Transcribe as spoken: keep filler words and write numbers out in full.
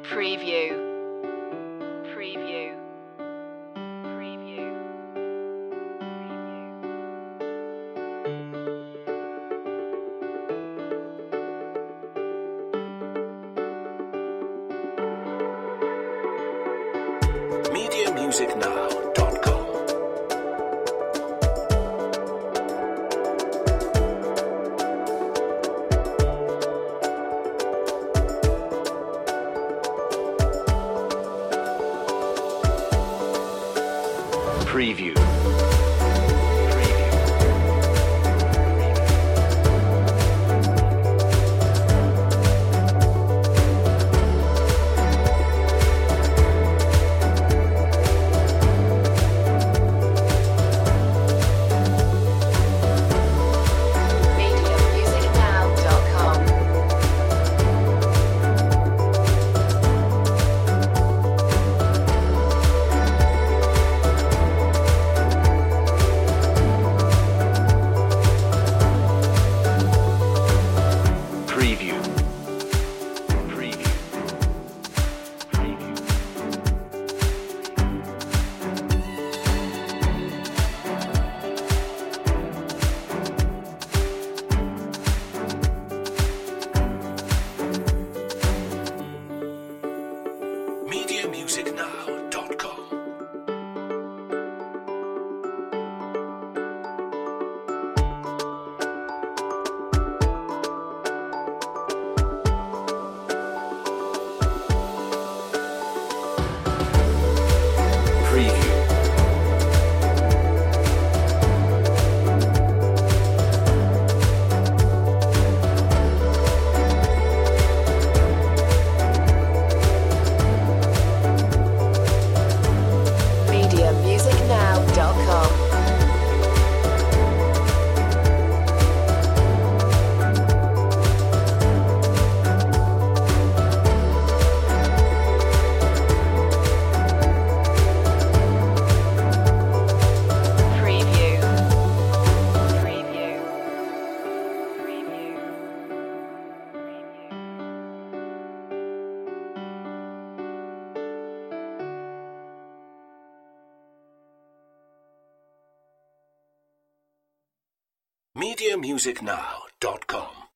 Preview. Preview. Preview. media music now dot com. Preview. media music now dot com. Preview. media music now dot com. Preview. Preview. Preview. Preview. media music now dot com.